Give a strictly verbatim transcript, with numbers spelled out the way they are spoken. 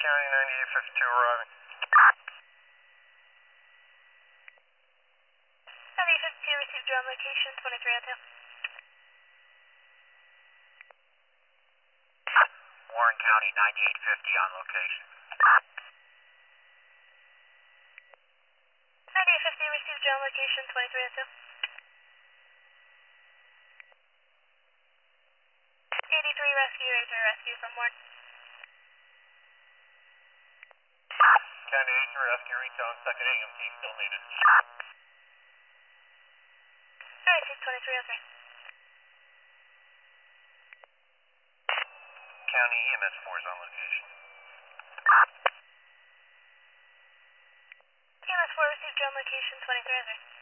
County ninety-eight fifty-two arriving. ninety-eight fifty-two received your on location, twenty-three oh two. Warren County ninety-eight fifty on location. ninety-eight fifty received your on location, twenty-three oh two. eighty-three rescue, eighty-three rescue from Warren. County eighty-three rescue recon, second A M T still needed. I received twenty-three oh three. County E M S four is on location. E M S four received your on location, twenty-three oh three.